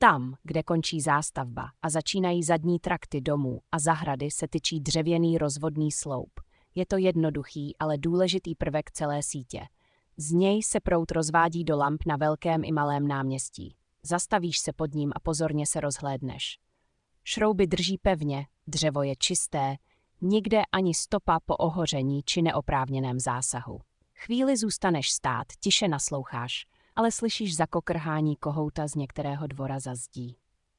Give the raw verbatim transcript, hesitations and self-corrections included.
Tam, kde končí zástavba a začínají zadní trakty domů a zahrady, se tyčí dřevěný rozvodný sloup. Je to jednoduchý, ale důležitý prvek celé sítě. Z něj se proud rozvádí do lamp na velkém i malém náměstí. Zastavíš se pod ním a pozorně se rozhlédneš. Šrouby drží pevně, dřevo je čisté, nikde ani stopa po ohoření či neoprávněném zásahu. Chvíli zůstaneš stát, tiše nasloucháš, ale slyšíš zakokrhání kohouta z některého dvora za zdí.